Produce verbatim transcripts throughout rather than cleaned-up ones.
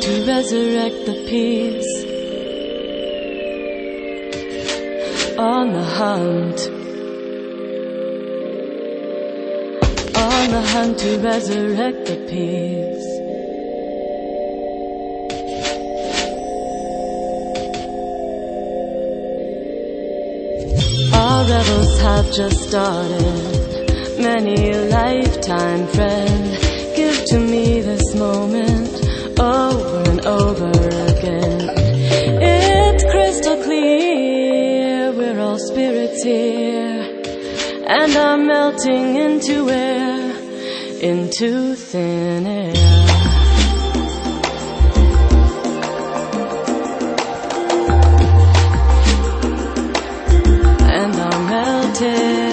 to resurrect the peace. On the hunt, on the hunt to resurrect the peace. Our rebels have just started. Many a lifetime friend, give to me this moment over and over again. It's crystal clear, we're all spirits here, and are melting into air, into thin air. And are melting.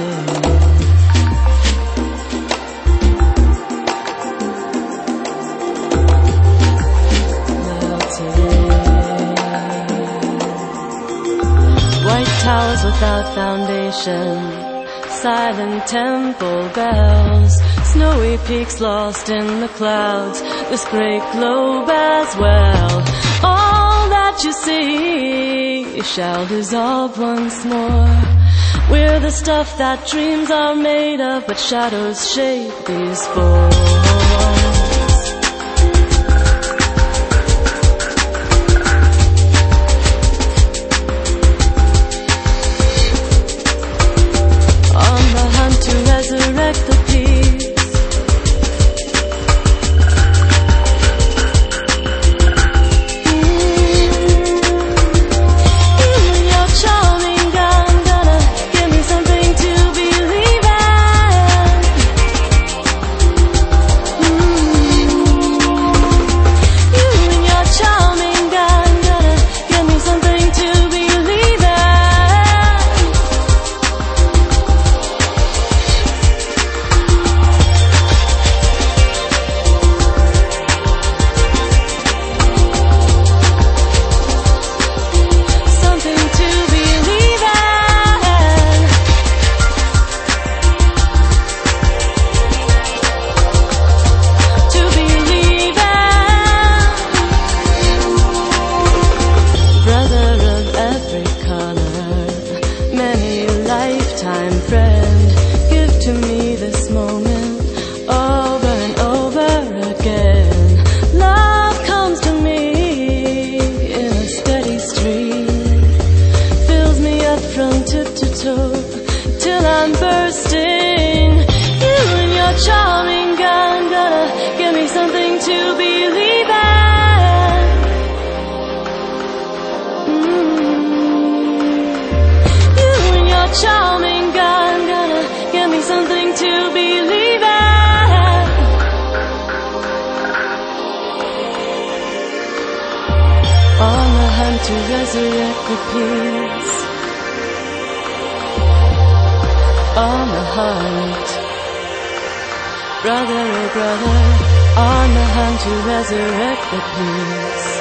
Towers without foundation, silent temple bells, snowy peaks lost in the clouds, this great globe as well. All that you see shall dissolve once more. We're the stuff that dreams are made of, but shadows shape these forms. Resurrect the peace. Till I'm bursting. You and your charming gun gonna give me something to believe in. Mm. You and your charming gun gonna give me something to believe in. On the hunt to resurrect the peace. On the hunt, brother, oh brother, on the hunt to resurrect the peace.